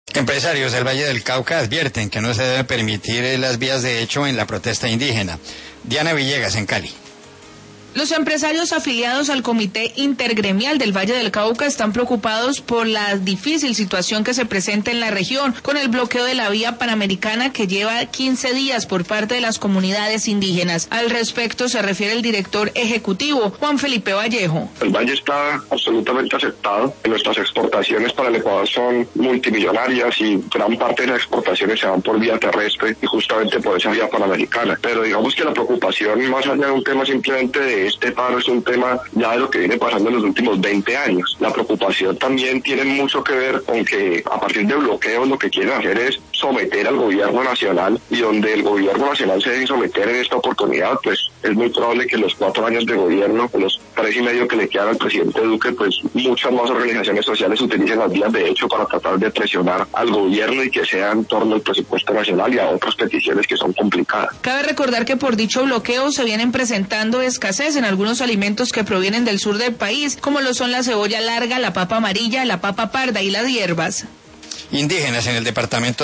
Empresarios del Valle del Cauca advierten que no se debe permitir las vías de hecho en la protesta indígena. Diana Villegas, en Cali. Los empresarios afiliados al Comité Intergremial del Valle del Cauca están preocupados por la difícil situación que se presenta en la región con el bloqueo de la vía panamericana que lleva 15 días por parte de las comunidades indígenas. Al respecto se refiere el director ejecutivo, Juan Felipe Vallejo. El valle está absolutamente aceptado. Nuestras exportaciones para el Ecuador son multimillonarias y gran parte de las exportaciones se van por vía terrestre y justamente por esa vía panamericana. Pero digamos que la preocupación, más allá de un tema simplemente de este paro, es un tema ya de lo que viene pasando en los últimos 20 años. La preocupación también tiene mucho que ver con que a partir de bloqueos lo que quieren hacer es someter al gobierno nacional, y donde el gobierno nacional se debe someter en esta oportunidad, pues es muy probable que los 4 años de gobierno, los 3 y medio que le quedan al presidente Duque, pues muchas más organizaciones sociales utilicen las vías de hecho para tratar de presionar al gobierno y que sea en torno al presupuesto nacional y a otras peticiones que son complicadas. Cabe recordar que por dicho bloqueo se vienen presentando escasez en algunos alimentos que provienen del sur del país, como lo son la cebolla larga, la papa amarilla, la papa parda y las hierbas. Indígenas en el departamento